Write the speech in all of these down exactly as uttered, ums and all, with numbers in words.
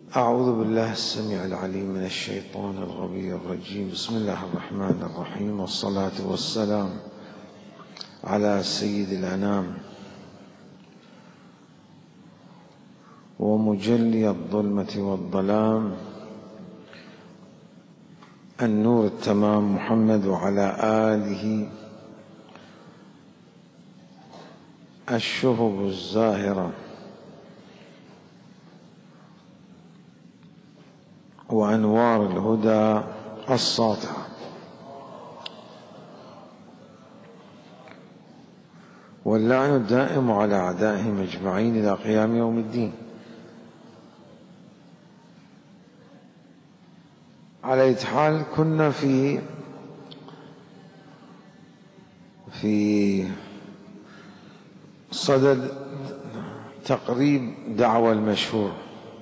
أعوذ بالله السميع العليم من الشيطان الغوي الرجيم. بسم الله الرحمن الرحيم، والصلاة والسلام على سيد الأنام ومجلي الظلمة والظلام النور التمام محمد، وعلى آله الشهب الزاهرة وأنوار الهدى الساطعة، واللعن الدائم على أعدائهم أجمعين إلى قيام يوم الدين. على أي حال، كنا في في صدد تقريب دعوى المشهور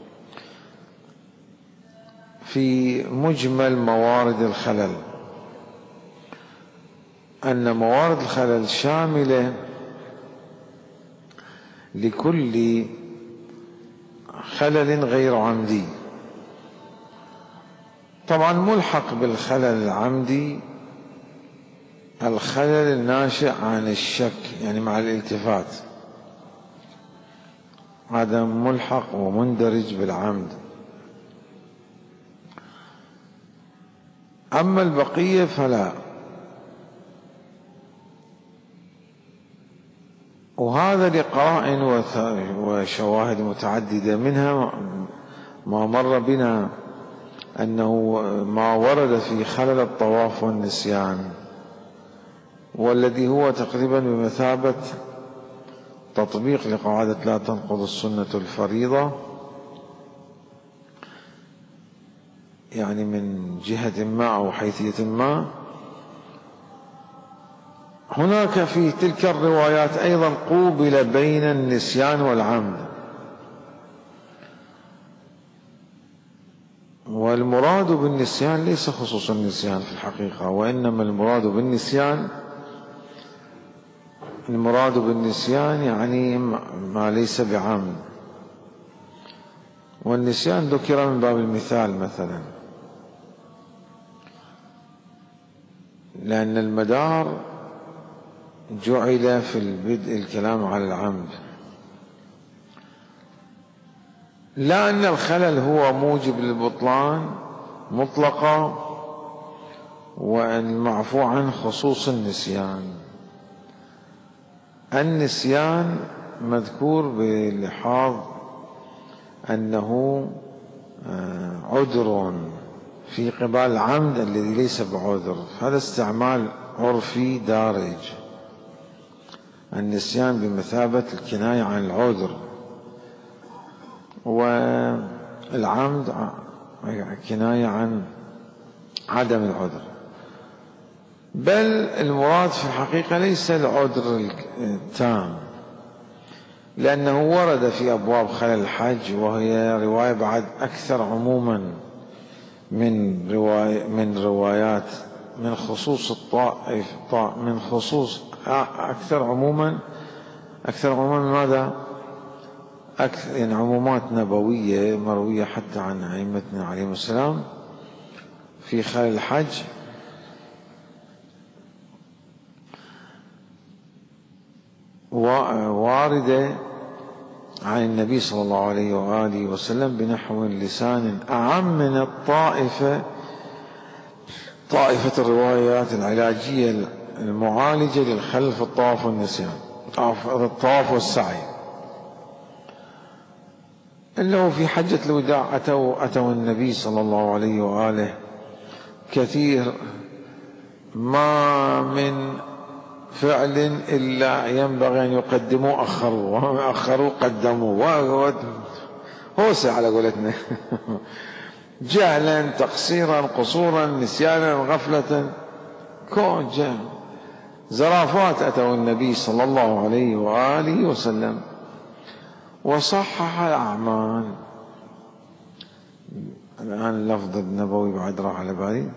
في مجمل موارد الخلل، أن موارد الخلل شاملة لكل خلل غير عمدي. طبعا ملحق بالخلل العمدي الخلل الناشئ عن الشك، يعني مع الالتفات، هذا ملحق ومندرج بالعمد. أما البقية فلا، وهذا لقرائن وشواهد متعددة، منها ما مر بنا أنه ما ورد في خلل الطواف والنسيان، والذي هو تقريبا بمثابة تطبيق لقاعدة لا تنقض السنة الفريضة، يعني من جهة ما أو حيثية ما. هناك في تلك الروايات أيضا قوبل بين النسيان والعمد، والمراد بالنسيان ليس خصوص النسيان في الحقيقة، وإنما المراد بالنسيان المراد بالنسيان يعني ما ليس بعمد، والنسيان ذكر من باب المثال مثلا، لأن المدار جعل في البدء الكلام على العمد، لا أن الخلل هو موجب للبطلان مطلقا والمعفو عن خصوص النسيان. النسيان مذكور بلحاظ أنه عذر في قبال العمد الذي ليس بعذر، هذا استعمال عرفي دارج. النسيان بمثابة الكناية عن العذر، والعمد كناية عن عدم العذر. بل المراد في الحقيقة ليس العذر التام، لأنه ورد في أبواب خلل الحج، وهي رواية بعد أكثر عموما من رواية من روايات من خصوص الطائف من خصوص أكثر عموما أكثر عموما ماذا؟ أكثر يعني عمومات نبوية مروية حتى عن أئمتنا عليهم السلام في خلال الحج، واردة عن النبي صلى الله عليه وآله وسلم بنحو لسان أعم من الطائفة طائفة الروايات العلاجية المعالجة للخلل في الطواف والنسيان، الطواف والسعي. إنه في حجة الوداع أتوا أتوا النبي صلى الله عليه وآله كثير، ما من فعل إلا ينبغي أن يقدموا أخروا، وما أخروا قدموا، هوسة على قولتنا جهلا تقصيرا قصورا نسيانا غفلة، كون جهل زرافات. أتوا النبي صلى الله عليه وآله وسلم وصحح الأعمال. الآن اللفظ النبوي بعد راح على بالي،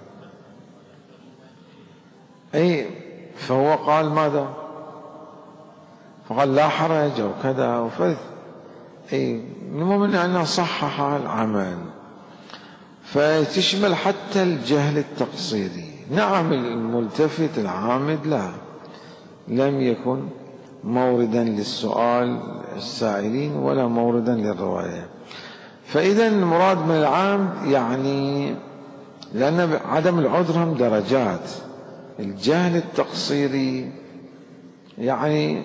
أي فهو قال ماذا؟ فقال لا حرج أو كذا أو فرث، أي المهم أنه صحح العمل، فتشمل حتى الجهل التقصيري. نعم الملتفت العامد لا لم يكن موردا للسؤال السائلين ولا موردا للرواية. فإذا المراد من العامد يعني، لأن عدم العذر هم درجات. الجهل التقصيري يعني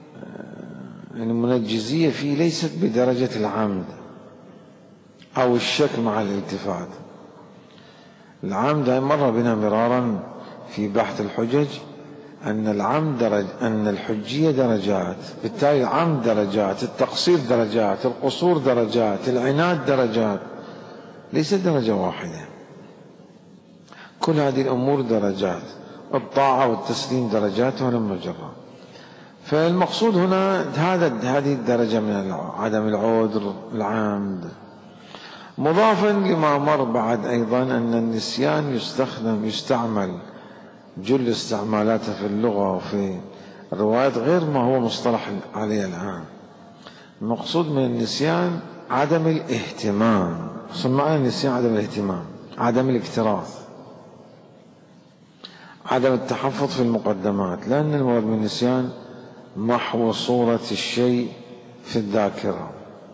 المنجزية فيه ليست بدرجة العمد أو الشك مع الالتفات. العمد هاي مر بنا مرارا في بحث الحجج، أن العمد درج أن الحجية درجات، بالتالي العمد درجات، التقصير درجات، القصور درجات، العناد درجات، ليست درجة واحدة. كل هذه الأمور درجات، الطاعة والتسليم درجات ولما جرى. فالمقصود هنا هذا هذه الدرجة من عدم العذر العامد. مضافا لما مر بعد أيضا أن النسيان يستخدم يستعمل جل استعمالاته في اللغة وفي الروايات غير ما هو مصطلح عليه الآن. المقصود من النسيان عدم الاهتمام. سمعنا النسيان عدم الاهتمام، عدم الاكتراث، عدم التحفظ في المقدمات، لأن المراد من النسيان محو صورة الشيء في الذاكرة.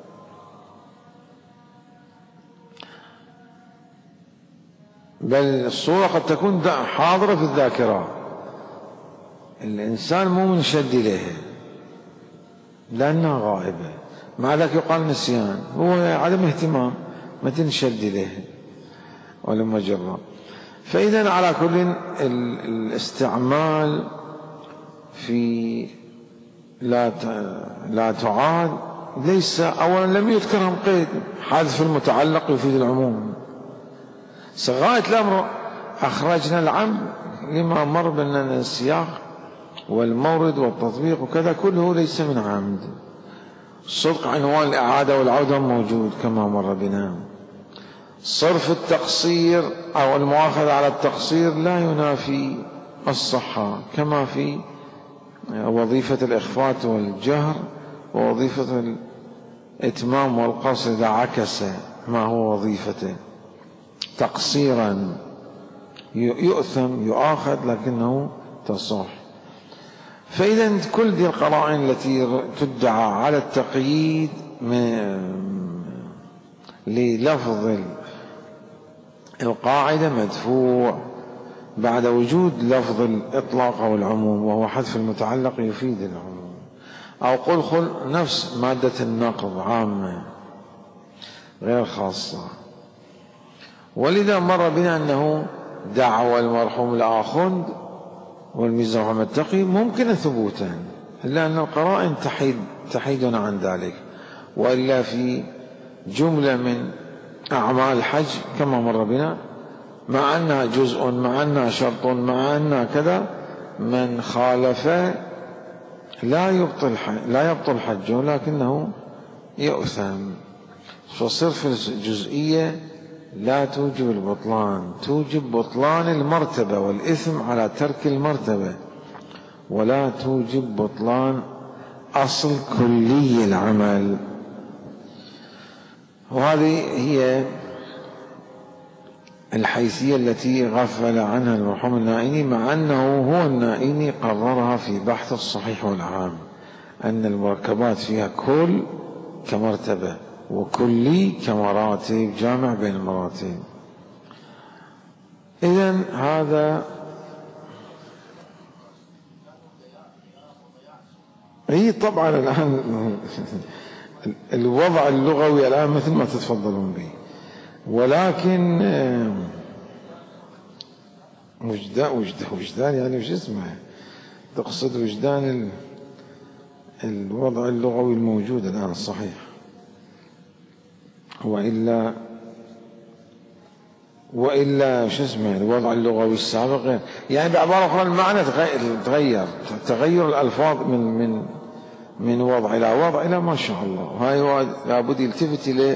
بل الصورة قد تكون حاضرة في الذاكرة، الإنسان مو منشد إليها لأنها غائبة، مع ذلك يقال نسيان، هو عدم اهتمام، ما تنشد إليها ولما جرى. فإذا على كل الاستعمال في لا لا تعاد ليس، أولا لم يذكرهم قيد، حذف المتعلق يفيد العموم. غاية الأمر أخرجنا العمد لما مر بأن السياق والمورد والتطبيق وكذا كله ليس من عمد. الصدق عنوان الإعادة والعودة موجود كما مر بنا. صرف التقصير أو المؤاخذة على التقصير لا ينافي الصحة، كما في وظيفة الإخفاء والجهر ووظيفة الإتمام والقصر إذا عكس ما هو وظيفته. تقصيرا يؤثم يؤاخذ لكنه تصح. فإذا كل دي القرائن التي تدعى على التقييد للفظ القاعدة مدفوع بعد وجود لفظ الإطلاق أو العموم، وهو حذف المتعلق يفيد العموم. أو قل خل نفس مادة النقض عامة غير خاصة. ولذا مر بنا أنه دعوى المرحوم الآخند والميزان محمد تقي ممكن ثبوتا، إلا أن القرائن تحيد تحيدنا عن ذلك. وإلا في جملة من أعمال الحج كما مر بنا مع أنها جزء، مع أنها شرط، مع أنها كذا، من خالف لا يبطل لا يبطل حجه لكنه يؤثم. فصرف الجزئية لا توجب البطلان، توجب بطلان المرتبة والإثم على ترك المرتبة، ولا توجب بطلان أصل كلي العمل. وهذه هي الحيثية التي غفل عنها المرحوم النائيني، مع أنه هو النائيني قررها في بحث الصحيح والعام، أن المركبات فيها كل كمرتبة وكلي كمراتب، جامع بين المراتب. إذن هذا هي طبعا الآن الوضع اللغوي الآن مثل ما تتفضلون به، ولكن وجدان وجدان وجدان يعني وش اسمه، تقصد وجدان الوضع اللغوي الموجود الآن الصحيح، وإلا وإلا شو اسمه الوضع اللغوي السابق، يعني بعبارة أخرى المعنى تغير، تغير الألفاظ من من من وضع إلى وضع إلى ما شاء الله. وهي لابد يلتفت إليه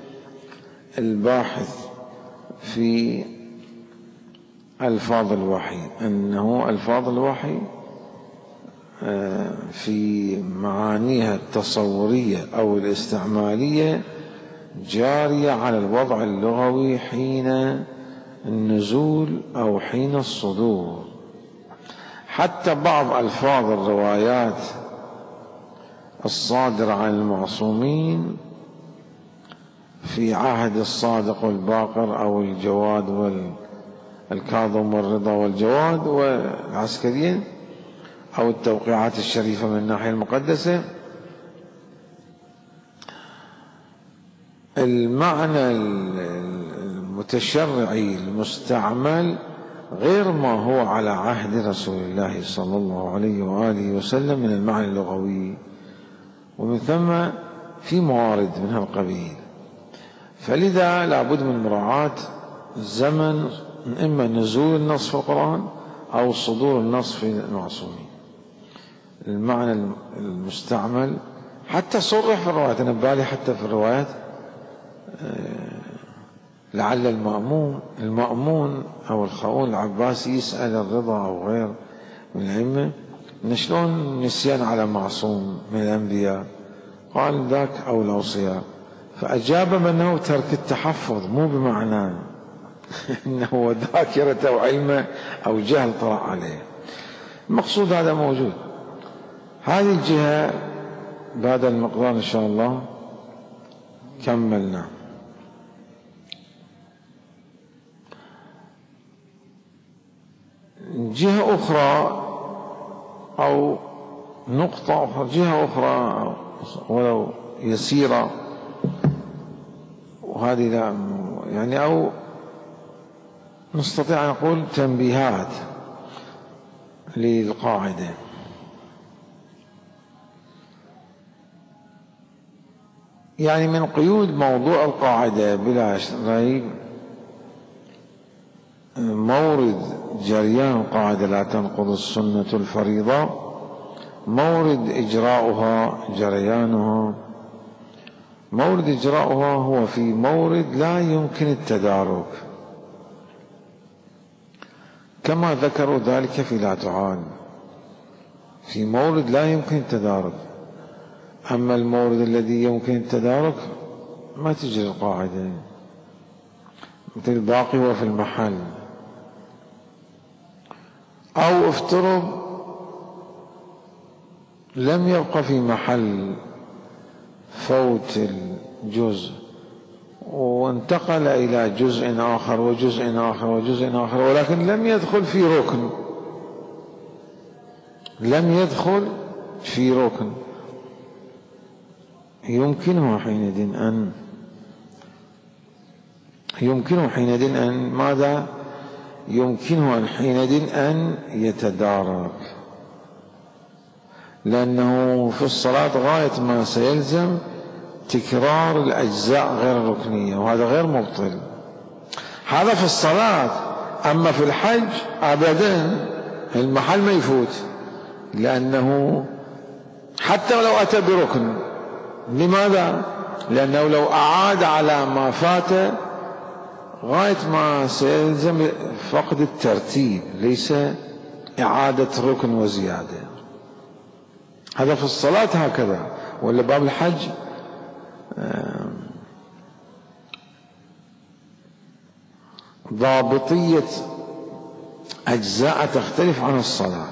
الباحث في ألفاظ الوحي، أنه ألفاظ الوحي في معانيها التصورية أو الاستعمالية جارية على الوضع اللغوي حين النزول أو حين الصدور. حتى بعض ألفاظ الروايات الصادرة عن المعصومين في عهد الصادق والباقر أو الجواد والكاظم والرضا والجواد والعسكريين أو التوقيعات الشريفة من الناحية المقدسة، المعنى المتشرعي المستعمل غير ما هو على عهد رسول الله صلى الله عليه وآله وسلم من المعنى اللغوي، ومن ثم في موارد من هالقبيل. فلذا لابد من مراعاة الزمن، إما نزول النص في القرآن أو صدور النص في المعصومين. المعنى المستعمل حتى صرح في الروايات، أنا ببالي حتى في الروايات لعل المأمون المأمون أو الخؤون العباسي يسأل الرضا أو غير من الأئمة إن شلون نسيان على معصوم من الأنبياء، قال ذاك أو الأوصياء، فأجاب بأنه ترك التحفظ، مو بمعنى إنه ذاكرة أو علمه أو جهل طرأ عليه. المقصود هذا موجود. هذه الجهة بهذا المقدار إن شاء الله كملنا. جهة أخرى أو نقطة أخرى، جهة أخرى ولو يسيرة، وهذه لا يعني أو نستطيع أن نقول تنبيهات للقاعدة. يعني من قيود موضوع القاعدة بلا ريب مورد جريان القاعدة لا تنقض السنة الفريضة، مورد إجراؤها جريانها، مورد إجراؤها هو في مورد لا يمكن التدارك، كما ذكروا ذلك في لا تعان، في مورد لا يمكن التدارك. أما المورد الذي يمكن التدارك ما تجري القاعدة، مثل الباقي هو في المحل. أو افترض لم يبقى في محل فوت الجزء وانتقل إلى جزء آخر وجزء آخر وجزء آخر، ولكن لم يدخل في ركن، لم يدخل في ركن، يمكنه حينئذ أن يمكنه حينئذ أن ماذا؟ يمكنه أن حينئذ أن يتدارك، لأنه في الصلاة غاية ما سيلزم تكرار الأجزاء غير الركنية، وهذا غير مبطل. هذا في الصلاة. أما في الحج أبدا المحل ما يفوت، لأنه حتى ولو أتى بركن. لماذا؟ لأنه لو أعاد على ما فات غاية ما سيلزم فقد الترتيب، ليس إعادة ركن وزيادة. هذا في الصلاة هكذا. ولا باب الحج ضابطية أجزاء تختلف عن الصلاة.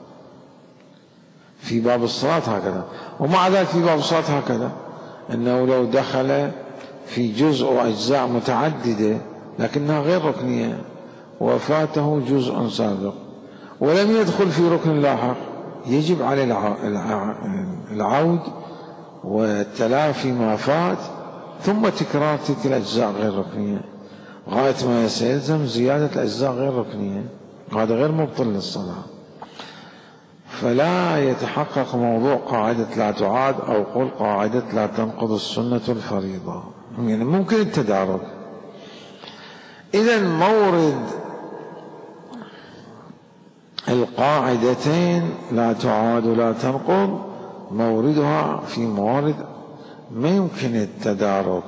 في باب الصلاة هكذا، ومع ذلك في باب الصلاة هكذا، أنه لو دخل في جزء وأجزاء متعددة لكنها غير ركنية وفاته جزء سابق ولم يدخل في ركن لاحق، يجب عليه العود والتلافي ما فات ثم تكرار تلك الأجزاء غير ركنية، غاية ما يلزم زيادة الأجزاء غير ركنية. هذا غير مبطل للصلاة. فلا يتحقق موضوع قاعدة لا تعاد أو قل قاعدة لا تنقض السنة الفريضة، يعني ممكن التدارك. إذن مورد القاعدتين لا تعاد ولا تنقض موردها في موارد ما يمكن التدارك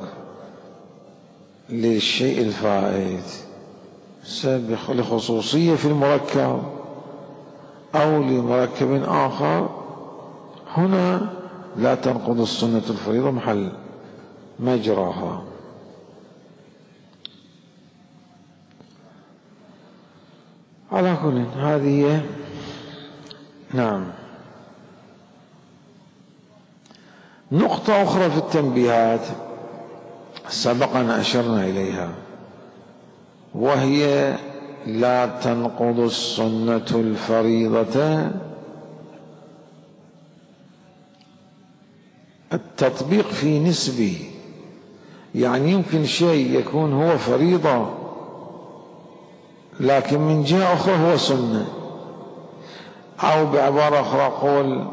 للشيء الفائت، لخصوصية في المركب أو لمركب آخر، هنا لا تنقض السنة الفريضة محل مجراها. على كل هذه نعم. نقطة أخرى في التنبيهات سبق أن أشرنا إليها، وهي لا تنقض السنة الفريضة التطبيق في نسبه، يعني يمكن شيء يكون هو فريضة لكن من جهة أخرى هو سنة، أو بعبارة أخرى قول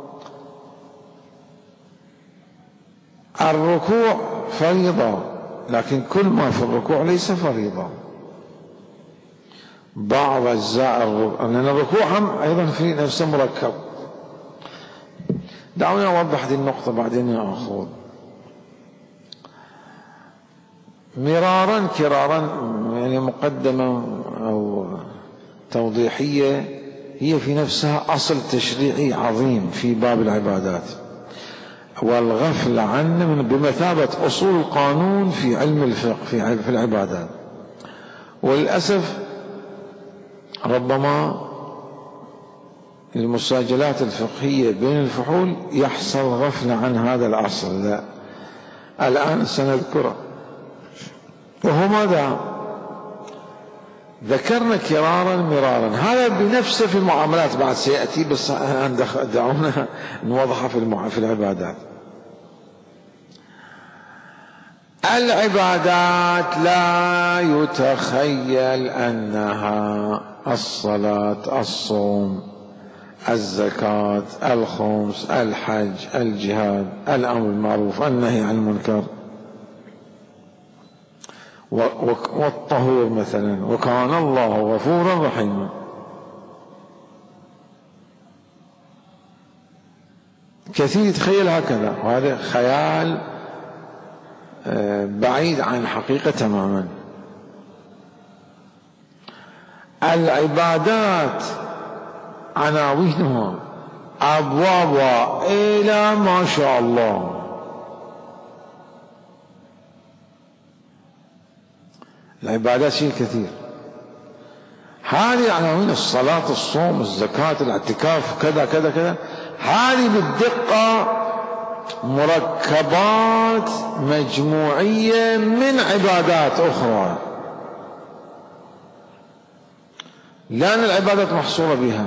الركوع فريضة لكن كل ما في الركوع ليس فريضة، بعض أجزاء الركوع، لأن الركوع هم أيضا في نفسه مركب. دعوني أوضح هذه النقطة بعدين يا أخوان. مرارا كرارا، يعني مقدمة أو توضيحية، هي في نفسها أصل تشريعي عظيم في باب العبادات، والغفل عنه بمثابة أصول القانون في علم الفقه في العبادات. وللأسف ربما المساجلات الفقهية بين الفحول يحصل غفل عن هذا الأصل، لا الآن سنذكره، وهو ماذا؟ ذكرنا كرارا مرارا، هذا بنفسه في المعاملات بعد سيأتي، بس دعونا نوضح في العبادات. العبادات لا يتخيل أنها الصلاة، الصوم، الزكاة، الخمس، الحج، الجهاد، الأمر بالمعروف، النهي عن المنكر، والطهور مثلا، وكان الله غفورا رحيما. كثير يتخيل هكذا، وهذا خيال بعيد عن الحقيقة تماما. العبادات عناوينها أبوابها إلى ما شاء الله. العبادات شيء كثير، هذه عناوين الصلاة، الصوم، الزكاة، الاعتكاف، كذا كذا كذا، هذه بالدقة مركبات مجموعية من عبادات أخرى، لأن العبادات محصورة بها.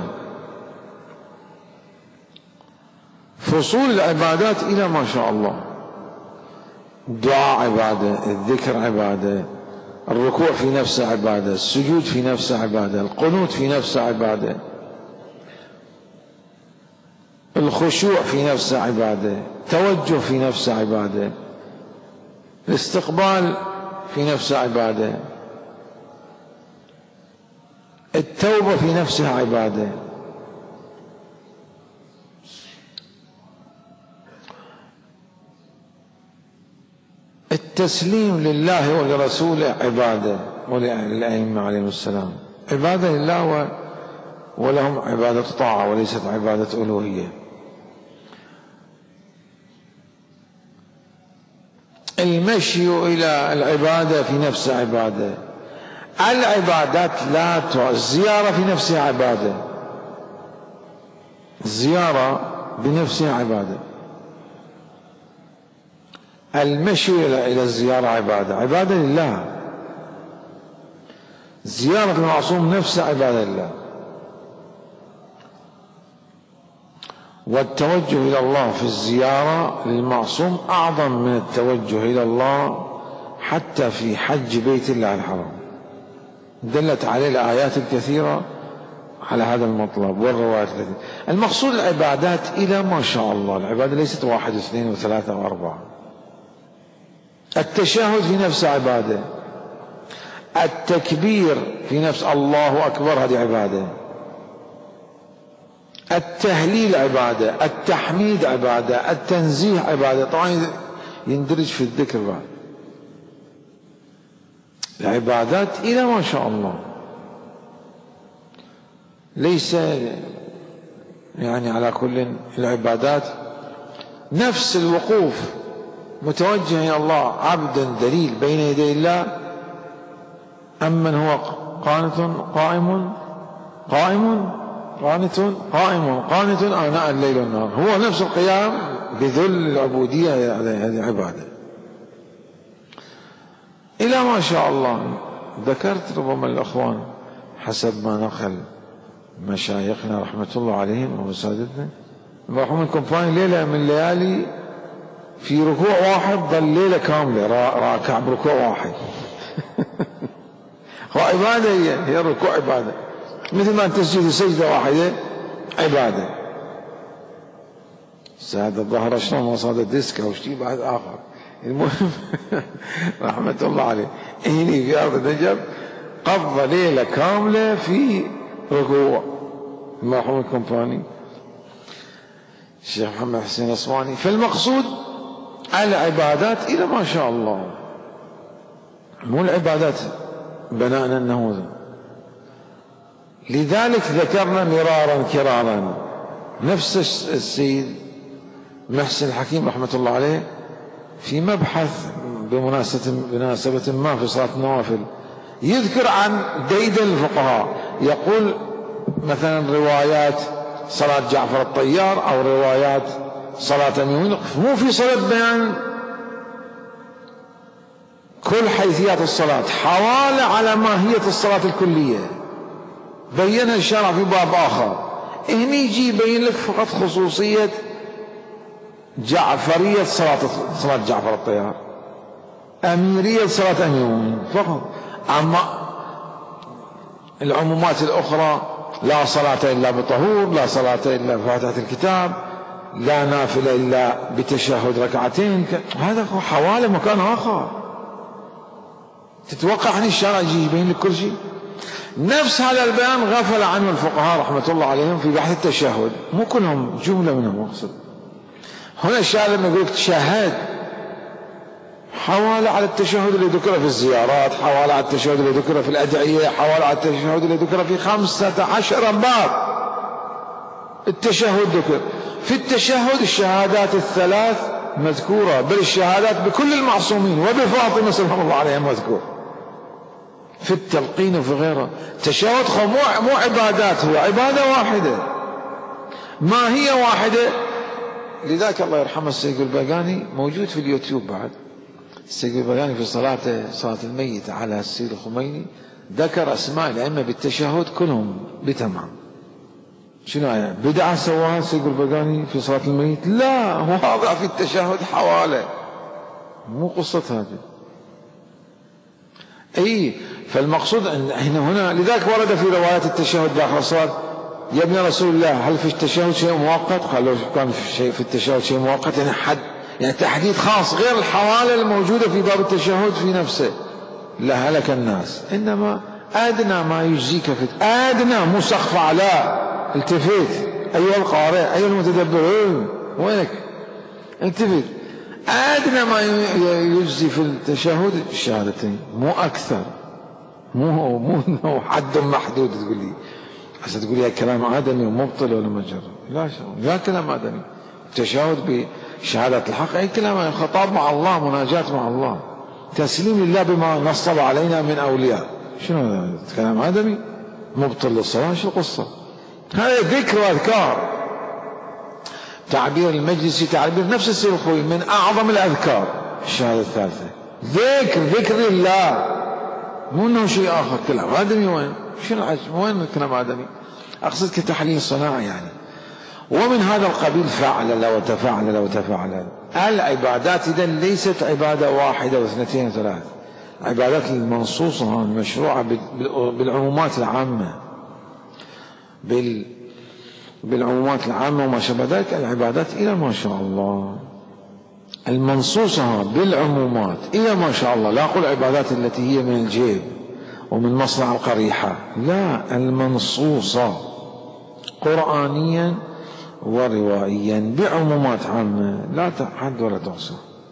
فصول العبادات إلى ما شاء الله، الدعاء عبادة، الذكر عبادة، الركوع في نفسه عبادة، السجود في نفسه عبادة، القنوت في نفسه عبادة، الخشوع في نفسه عبادة، التوجه في نفسه عبادة، الاستقبال في نفسه عبادة، التوبة في نفسها عبادة، التسليم لله ولرسوله عبادة، وللأئمة عليهم السلام عبادة لله ولهم عبادة طاعة وليست عبادة ألوهية. المشي إلى العبادة في نفسها عبادة. العبادات لا ت... الزيارة في نفسها عبادة، الزيارة بنفسها عبادة. المشي إلى الزيارة عبادة، عبادة لله. زيارة المعصوم نفسها عبادة لله. والتوجه إلى الله في الزيارة للمعصوم أعظم من التوجه إلى الله حتى في حج بيت الله الحرام، دلت عليه الآيات الكثيرة على هذا المطلب والروايات الكثيرة. المقصود العبادات إلى ما شاء الله، العبادة ليست واحد واثنين وثلاثة وأربعة. التشهد في نفسه عبادة، التكبير في نفس الله أكبر هذه عبادة، التهليل عبادة، التحميد عبادة، التنزيه عبادة، طبعا يندرج في الذكر بعد. العبادات إلى ما شاء الله، ليس يعني على كل العبادات نفس الوقوف متوجه إلى الله عبدا دليل بين يدي الله، أم من هو قانت قائم قائم قانت قائم قانت آناء الليل والنهار، هو نفس القيام بذل العبودية هذه عبادة إلى ما شاء الله. ذكرت ربما الأخوان حسب ما نقل مشايخنا رحمة الله عليهم وسادتنا المرحوم الكومباني ليلة من الليالي في ركوع واحد ظل ليلة كاملة راكع بركوع واحد هو عبادة، هي هي الركوع عبادة، مثل ما تسجد سجدة واحدة عبادة. سادة الظهر شلون وصاد الديسك أو شيء بعد آخر. المهم رحمة الله عليه هني في أرض النجف قضى ليلة كاملة في ركوع المرحوم الكومباني الشيخ محمد حسين الأسواني. فالمقصود العبادات إلى ما شاء الله، مو العبادات بناء النموذج. لذلك ذكرنا مرارا كرارا نفس السيد محسن الحكيم رحمة الله عليه في مبحث بمناسبة بمناسبة ما في صلاة النوافل يذكر عن ديدن الفقهاء، يقول مثلا روايات صلاة جعفر الطيار أو روايات صلاة أمير مو في صلاة بيان كل حيثيات الصلاة، حوالي على ماهية الصلاة الكلية بينها الشرع في باب آخر. هني يجي يبين لك فقط خصوصية جعفرية صلاة صلاة جعفر الطيار، أميرية صلاة أمير فقط. أما العمومات الأخرى لا صلاة إلا بطهور، لا صلاة إلا بفاتحة الكتاب، لا نافلة إلا بتشهد ركعتين، هذا حوالي مكان آخر. تتوقع أن الشرع يجي يبين لك كل شيء؟ نفس هذا البيان غفل عنه الفقهاء رحمة الله عليهم في بحث التشهد، مو كلهم، جملة منهم أقصد. هنا الشارع لما يقول تشهد حوالي على التشهد اللي ذكر في الزيارات، حوالي على التشهد اللي ذكر في الأدعية، حوالي على التشهد اللي ذكر في خمسة عشر باب التشهد ذكر. في التشهد الشهادات الثلاث مذكورة، بل الشهادات بكل المعصومين وبفاطمة سلام الله عليها مذكور في التلقين وفي غيره. التشهد مو مو عبادات، هو عبادة واحدة، ما هي واحدة. لذلك الله يرحمه السيد الباقاني موجود في اليوتيوب بعد، السيد الباقاني في صلاة صلاة الميت على السيد الخميني ذكر أسماء الأئمة بالتشهد كلهم بتمام. شنو يعني بدعة سواها السيد الباقاني في صلاة الميت؟ لا، هو واضع في التشهد حواله، مو قصة هذه. اي فالمقصود ان احنا هنا، لذلك ورد في روايات التشهد داخل الصلاة يا ابن رسول الله هل في التشهد شيء مؤقت؟ قال لو كان في شيء في التشهد شيء مؤقت يعني حد، يعني تحديد خاص غير الحوالي الموجودة في باب التشهد في نفسه لهلك الناس. إنما أدنى ما يجزيك في أدنى، مو سقف على التفت أيها القارئ أيها المتدبر وينك التفت، أدنى ما يجزي في التشهد الشهادتين مو أكثر، مو مو حد محدود تقول لي هسه تقول لي كلام آدمي ومبطل ولا مجرد، لا لا كلام آدمي. التشهد بشهادة الحق أي كلام، خطاب مع الله، مناجاة مع الله، تسليم لله بما نصب علينا من أولياء. شنو هذا كلام آدمي مبطل للصلاة؟ شو القصة؟ هذا ذكر وأذكار. تعبير المجلسي تعبير نفس السيد الخوي من أعظم الأذكار الشهادة الثالثة، ذكر ذكر الله، مو انه شيء اخر كلام آدمي. وين شنو العجب؟ وين الكلام آدمي؟ اقصد كتحليل صناعي يعني. ومن هذا القبيل فعل وتفعل وتفعل. العبادات اذا ليست عباده واحده واثنتين وثلاث، عبادات المنصوصه المشروعه بالعمومات العامه، بال بالعمومات العامه وما شابه ذلك. العبادات الى ما شاء الله المنصوصة بالعمومات إلى ما شاء الله، لا أقول عبادات التي هي من الجيب ومن مصنع القريحة، لا، المنصوصة قرآنيا وروائيا بعمومات عامة لا تعد ولا تحصى.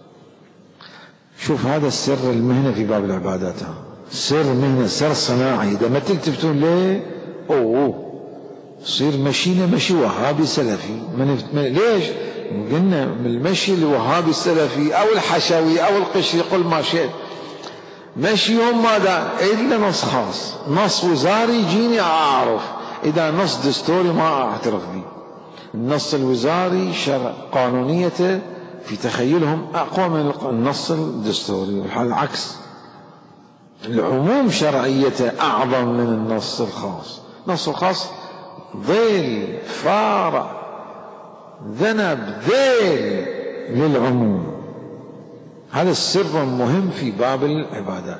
شوف هذا السر المهنة في باب العبادات، سر مهنة، سر صناعي. إذا ما تلتفتون ليه أوه يصير مشينا مشي وهابي سلفي. من ليش؟ قلنا من المشي الوهابي السلفي أو الحشوي أو القشري، قل ما شئت، مشيهم ماذا؟ إلا نص خاص، نص وزاري يجيني أعرف، إذا نص دستوري ما أعترف به. النص الوزاري شرع قانونيته في تخيلهم أقوى من النص الدستوري، والحال العكس، العموم شرعيته أعظم من النص الخاص. النص الخاص ذيل فارع ذنب ذيل للعموم. هذا السر مهم في باب العبادات.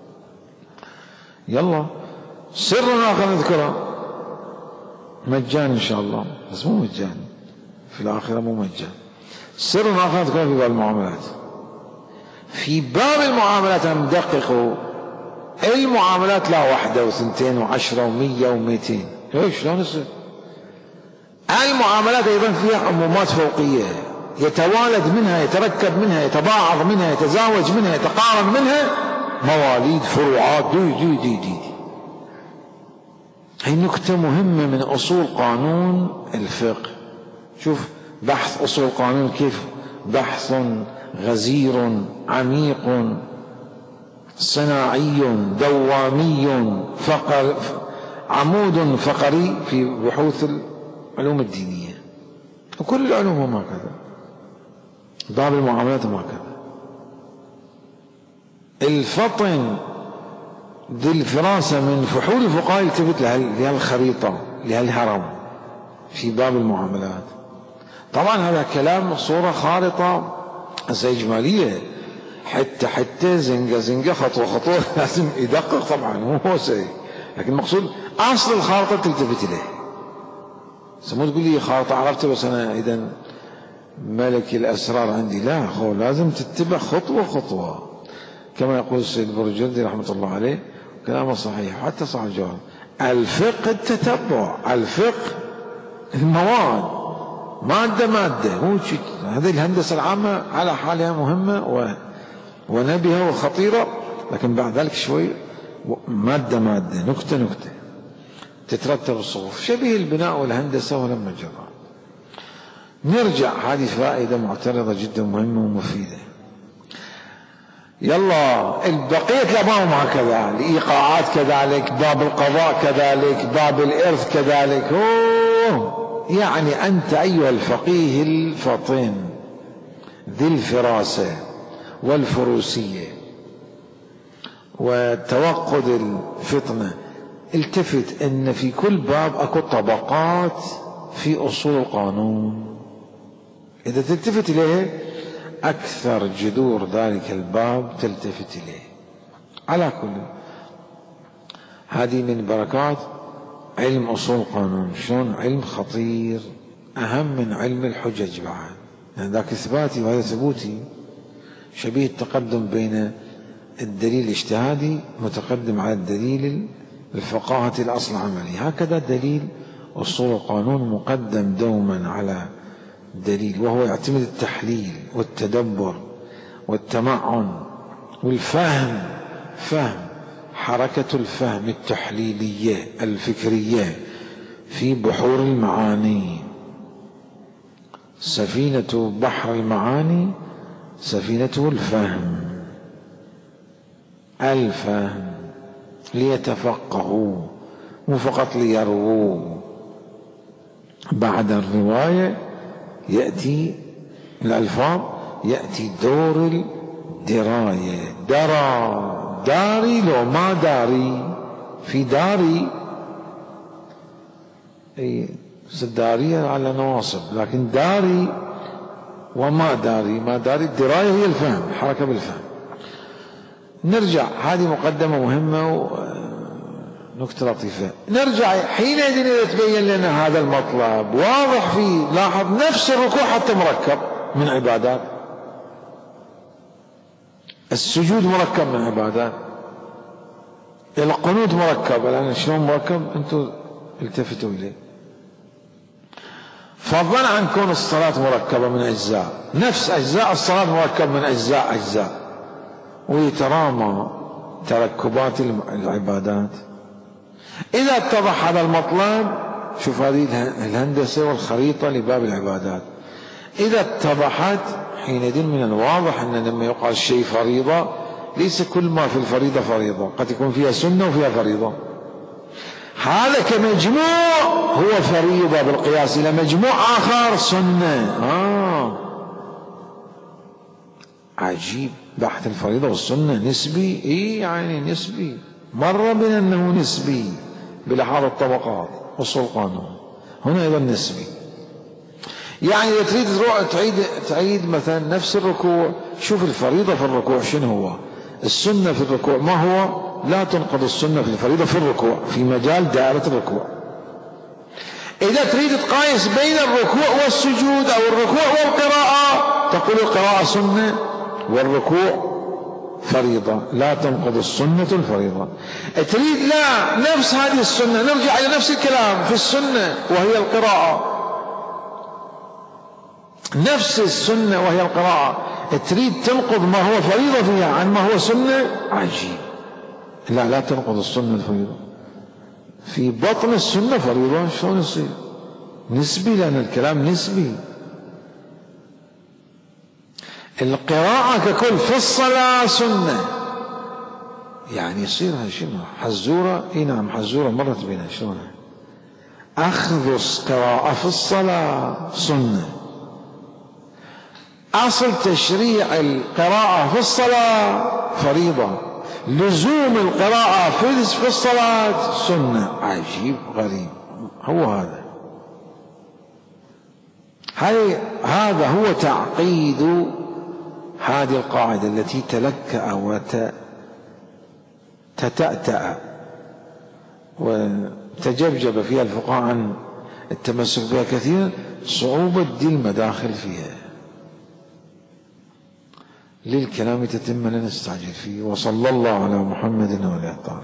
يلا سر آخر نذكره مجان إن شاء الله، بس مو مجان في الآخرة، مو مجان. سر آخر نذكره في باب المعاملات. في باب المعاملات ندققوا المعاملات، لا واحدة وثنتين وعشرة ومية ومئتين، ايش شلون يصير؟ المعاملات أيضا فيها عمومات فوقية يتوالد منها، يتركب منها، يتباعض منها، يتزاوج منها، يتقارن منها مواليد، فروعات، دي دي دي دي. هي نكتة مهمة من أصول قانون الفقه. شوف بحث أصول قانون كيف بحث غزير عميق صناعي دوامي فقر، عمود فقري في بحوث العلوم الدينية، وكل العلوم هكذا، باب المعاملات هكذا. الفطن ذي الفراسة من فحول الفقهاء يلتفت لهالخريطة لهالهرم في باب المعاملات. طبعا هذا كلام صورة خارطة إجمالية، حتى حتى زنقة زنقة خطوة خطوة لازم يدقق طبعا، مو هو سي، لكن المقصود أصل الخارطة تلتفت إليه. مو تقول لي خارطة عرفتها بس أنا إذا ملك الأسرار عندي، لا، هو لازم تتبع خطوة خطوة، كما يقول السيد برجردي رحمة الله عليه، كلامه صحيح حتى صاحب الجوهر. الفقه التتبع، الفقه المواد مادة مادة، مو شيء. هذه الهندسة العامة على حالها مهمة و... ونبيهة وخطيرة، لكن بعد ذلك شوي مادة مادة، نكتة نكتة، تترتب الصفوف، شبيه البناء والهندسة ولما جرى. نرجع، هذه فائدة معترضة جدا مهمة ومفيدة. يلا البقية الأبواب هكذا، الإيقاعات كذلك، باب القضاء كذلك، باب الإرث كذلك. أوه. يعني أنت أيها الفقيه الفطن ذي الفراسة والفروسية وتوقد الفطنة، التفت أن في كل باب أكو طبقات في أصول القانون، إذا تلتفت إليه أكثر جذور ذلك الباب تلتفت إليه. على كل، هذه من بركات علم أصول القانون، شلون علم خطير، أهم من علم الحجج بعد، يعني ذاك إثباتي وهذا ثبوتي، شبيه التقدم بين الدليل الاجتهادي متقدم على الدليل الفقاهة الأصل العملي، هكذا دليل أصول القانون مقدم دوما على دليل، وهو يعتمد التحليل والتدبر والتمعن والفهم، فهم حركة الفهم التحليلية الفكرية في بحور المعاني. سفينة بحر المعاني سفينته الفهم، الفهم ليتفقهوا مو فقط ليرووا. بعد الرواية يأتي الألفاظ، يأتي دور الدراية، درى داري لو ما داري، في داري اي دارية على نواصب، لكن داري وما داري، ما داري، الدراية هي الفهم، حركة بالفهم. نرجع، هذه مقدمة مهمة ونكتة لطيفة. نرجع حينئذ إذا تبين لنا هذا المطلب واضح فيه، لاحظ نفس الركوع حتى مركب من عبادات، السجود مركب من عبادات، القنوت مركب، الآن شلون مركب أنتم التفتوا إليه، فضلا عن كون الصلاة مركبة من أجزاء، نفس أجزاء الصلاة مركب من أجزاء أجزاء، ويترامى تركبات العبادات. إذا اتضح هذا المطلب شوف هذه الهندسة والخريطة لباب العبادات. إذا اتضحت حينئذ من الواضح أن لما يقال شيء فريضة ليس كل ما في الفريضة فريضة، قد يكون فيها سنة وفيها فريضة. هذا كمجموع هو فريضة بالقياس إلى مجموع آخر سنة. آه عجيب، بحث الفريضة والسنة نسبي. إيه يعني نسبي؟ مر بنا أنه نسبي بلحاظ الطبقات وصول قانون، هنا أيضا نسبي. يعني إذا تريد تروح تعيد تعيد مثلا نفس الركوع، شوف الفريضة في الركوع شنو هو، السنة في الركوع ما هو، لا تنقض السنة في الفريضة في الركوع في مجال دائرة الركوع. إذا تريد تقايس بين الركوع والسجود أو الركوع والقراءة، تقول القراءة سنة والركوع فريضة، لا تنقض السنة الفريضة. تريد لا نفس هذه السنة، نرجع إلى نفس الكلام في السنة وهي القراءة، نفس السنة وهي القراءة، تريد تنقض ما هو فريضة فيها عن ما هو سنة، عجيب. لا لا تنقض السنة الفريضة، في بطن السنة فريضة، شلون يصير؟ نسبي، لأن الكلام نسبي. القراءة ككل في الصلاة سنة، يعني يصير شنو حزورة؟ اي نعم حزورة مرت بنا، شلون أخذ القراءة في الصلاة سنة. أصل تشريع القراءة في الصلاة فريضة، لزوم القراءة في الصلاة سنة. عجيب غريب، هو هذا هاي هذا هو تعقيد هذه القاعدة التي تلكأ وتتأتأ وتجبجب فيها الفقهاء عن التمسك بها كثيرا، صعوبة دي المداخل فيها. للكلام تتم لا نستعجل فيه. وصلى الله على محمد وعلى آله.